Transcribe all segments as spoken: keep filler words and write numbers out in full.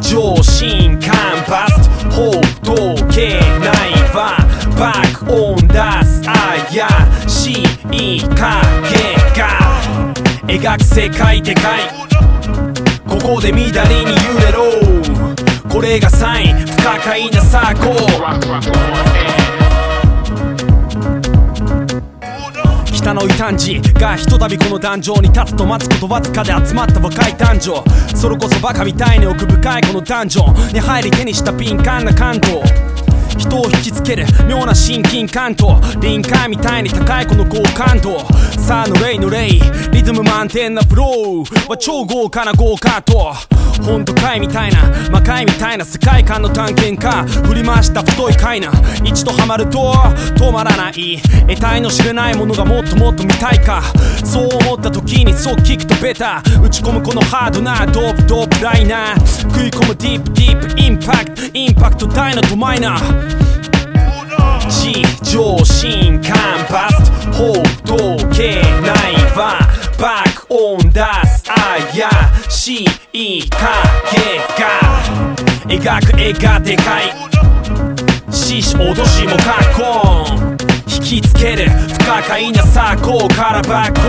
上心カンパストほどけないわバックオンダス怪しい影が描く世界でかいここで乱れに揺れろこれがサイン不可解なサーコ北の異端児がひとたびこの壇上に立つと待つことわずかで集まった若い男女それこそバカみたいに奥深いこのダンジョンに入り手にした敏感な感動人を引きつける妙な親近感と臨界みたいに高いこの好感度さあのレイのレイリズム満点なフローは超豪華な豪華とほんと怪みたいな魔界みたいな世界観の探検家振り回した太い怪な一度ハマると止まらない得体の知れないものがもっともっと見たいかそう思った時にそう聞くとベタ打ち込むこのハードなドープドープライナー食い込むディープディープインパクトインパクトダイナとマイナー地上心カンパスほどけないわバックオンダス怪しい影が描く絵がでかい獅子脅しもカッコン引きつける不可解なサーコーからバック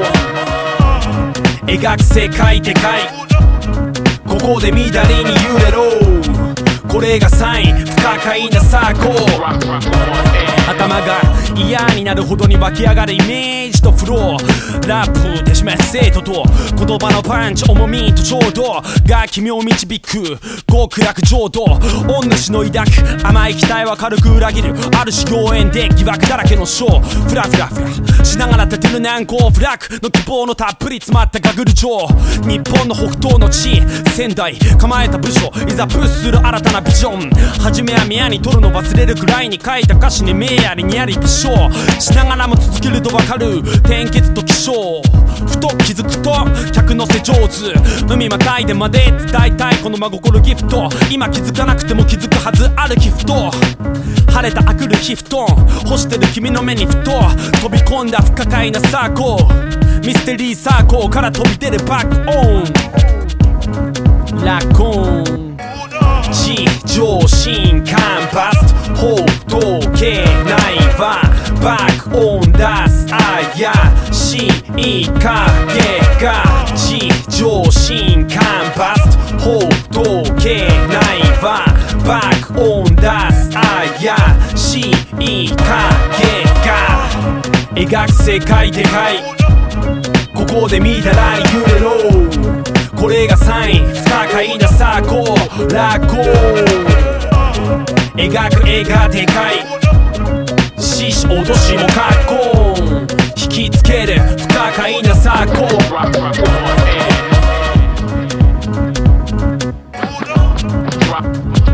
オン描く世界でかいここで乱れに揺れろこれがサイン不可解なサーコー頭が嫌になるほどに湧き上がるイメージとフローラップで示す生徒と言葉のパンチ重みとちょうどが君を導く極楽浄土御主の抱く甘い期待は軽く裏切るある種妖艶で疑惑だらけのショーフラフラフラしながら立てる難攻不落の希望のたっぷり詰まったガグル城日本の北東の地仙台構えた部署いざプッする新たなビジョン初めは宮に取るの忘れるくらいに書いた歌詞に目やりにやり微笑しながらも続けるとわかる転結と気象ふと気づくと客乗せ上手海またいでまで伝えたいこの真心ギフト今気づかなくても気づくはずあるギフト晴れたあくる日布団干してる君の目にふと飛び込んだ不可解なサーコーミステリーサーコーから飛び出るバックオンラコン地上心カンパスほどけないわバックオンダス怪しい影が地上心カンパスほどけないわバックオンダス怪しい影が描く世界でかいここで乱らに揺れろこれがサイン不可解なサーコーラコー描く絵がでかい獅子脅しもカッコン引きつける不可解なサーコー